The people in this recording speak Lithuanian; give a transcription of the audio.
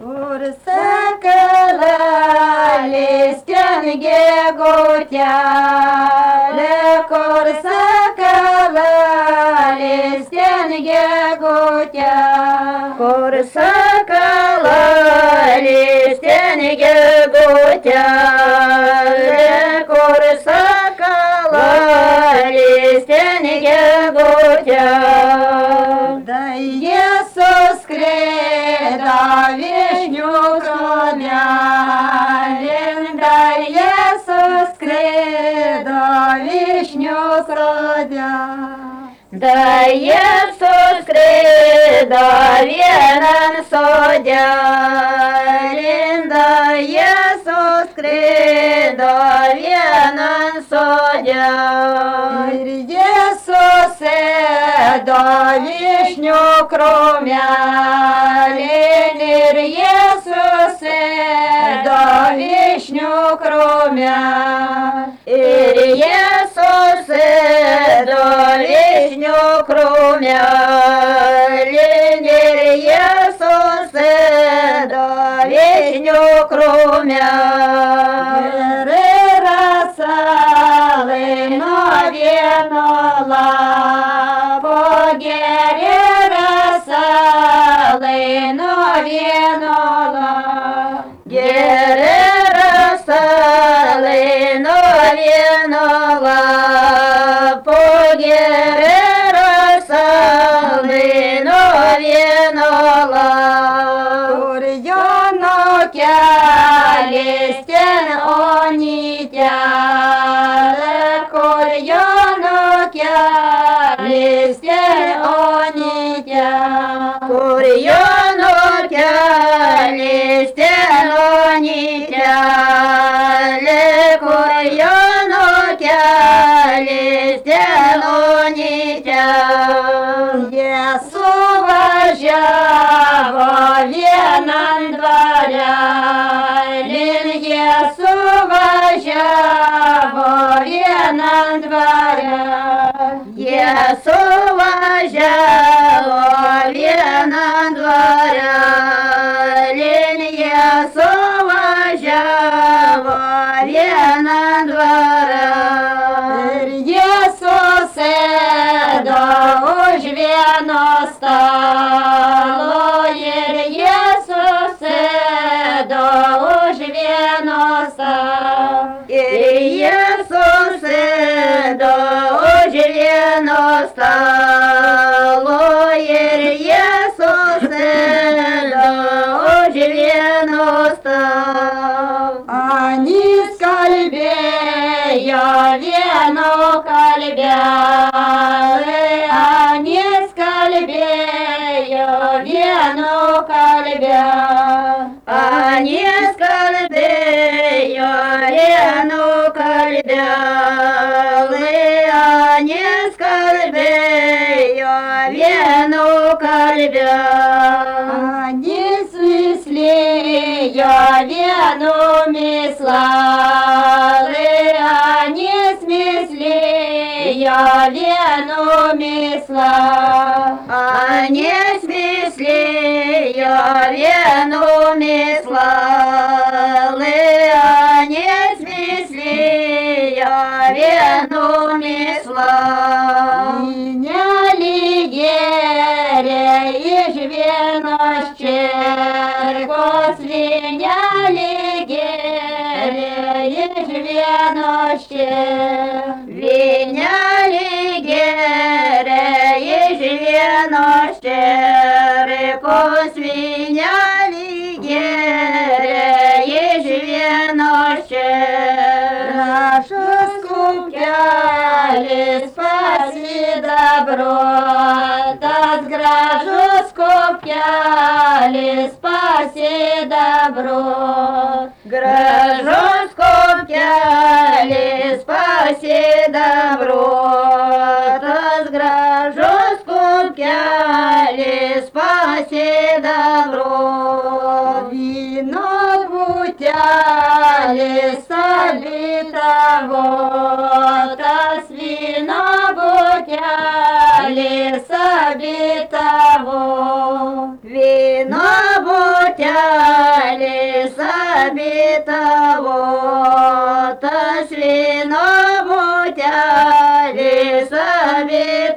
Kur sakala listen gegutele, kur sakala listen gegutele, kur sakala listen gegutele, kur sakala listen gegutele. Da Iesus skrido viešnių krūmelin, da Iesus skrido viešnių krūmelin. Da Iesus skrido vienan sodelin, da Iesus skrido vienan sodelin. Ir Iesus ėdo viešnių krūmelin, ir Iesus ėdo viešnių krūmelin, ir Iesus ėdo viešnių krūmelin, ir Iesus ėdo viešnių krūmelin. Ir rasalai nuo vieno lapo, geri rasalai nuo vieno lapo, geri rasalai nuo vieno lapo, geri rasalai nuo vieno lapo. Kur Jono kelias ten onytelė, kur Jono kelias ten onytelė, kur Jono kelias ten onytelė, kur Jono kelias ten onytelė. Jie suvažiavo vienan dvarelin, jie suvažiavo vienan dvarelin, jie suvažiavo vienan dvarelin, jie suvažiavo vienan dvarelin. Ir Jėzus ėdo už vieno stalo, ir Jėzus ėdo už vieno stalo, ir Jėzus ėdo už vieno stalo, ir Jėzus ėdo už vieno stalo. Anis kalbėjo vieno kalbelį, Anis kalbėjo vieno kalbelį, Anis kalbėjo vieno kalbelį, Anis kalbėjo vieno kalbelį, Anis mislėjo vienu mislelį, Anis mislėjo vienu mislelį, Anis mislėjo vienu mislelį, Anis mislėjo vienu mislelį. Nelygėrė iš vienos čerkos, nelygėrė iš vienos čerkos, nelygėrė iš vienos čerkos, nelygėrė iš vienos čerkos. Gražus kupelis pasidabro, tas gražus kupelis pasidabro, gražus kupelis pasidabro, tas gražus kupelis pasidabro. Vyno butelis savitavo, tas vyno butelis savitavo, vyno butelis бітово, та свіно бутя, ліса